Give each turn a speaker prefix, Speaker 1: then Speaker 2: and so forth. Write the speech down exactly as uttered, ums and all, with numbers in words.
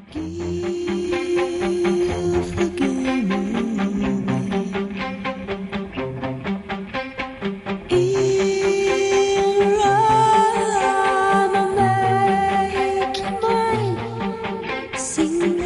Speaker 1: Give the game away. In rhyme, I'll make you mine. Sing